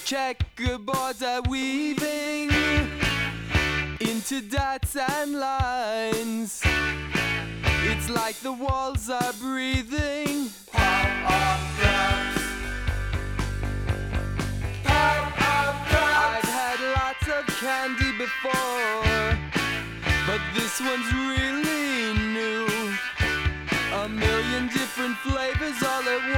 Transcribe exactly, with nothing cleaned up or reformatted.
Checkerboards are weaving into dots and lines. It's like the walls are breathing. Pop up drums. Pop up drums. I've had lots of candy before, but this one's really new. A million different flavors all at once.